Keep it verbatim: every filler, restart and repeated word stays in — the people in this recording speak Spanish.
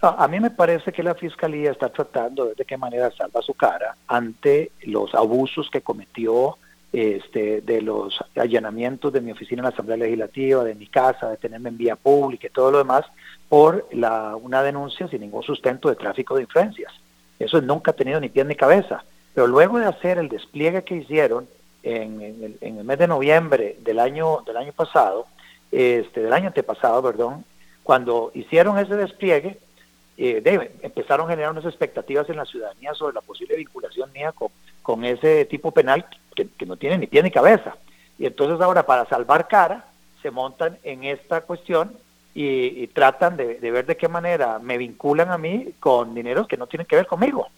A, a mí me parece que la Fiscalía está tratando de ver de qué manera salva su cara ante los abusos que cometió, este, de los allanamientos de mi oficina en la Asamblea Legislativa, de mi casa, de tenerme en vía pública y todo lo demás, por la, una denuncia sin ningún sustento de tráfico de influencias. Eso nunca ha tenido ni pie ni cabeza. Pero luego de hacer el despliegue que hicieron en, en, el, en el mes de noviembre del año, del año pasado, este, del año antepasado, perdón, cuando hicieron ese despliegue, eh, de, empezaron a generar unas expectativas en la ciudadanía sobre la posible vinculación mía con, con ese tipo penal que, que no tiene ni pie ni cabeza. Y entonces ahora, para salvar cara, se montan en esta cuestión y, y tratan de, de ver de qué manera me vinculan a mí con dineros que no tienen que ver conmigo.